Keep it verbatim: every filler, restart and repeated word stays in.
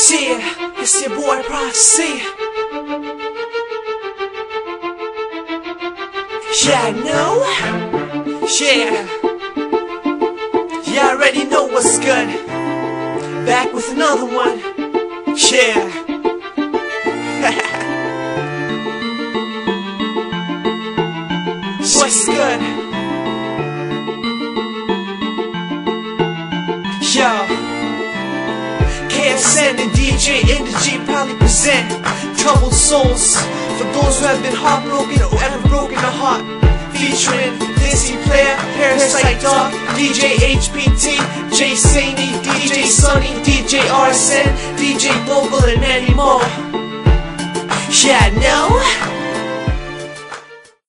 Yeah, it's your boy Prophecy. Yeah, I know. Yeah. Yeah, I already know what's good. Back with another one. Yeah. What's good? Yo, K S N and D J Energy proudly present Troubled Souls for those who have been heartbroken or ever broken a heart. Featuring Dizzy Player, Parasite Dog, D J H P T, Jay Saney, D J Sunny, D J R S N, D J Bogle, and many more. Yeah, I know.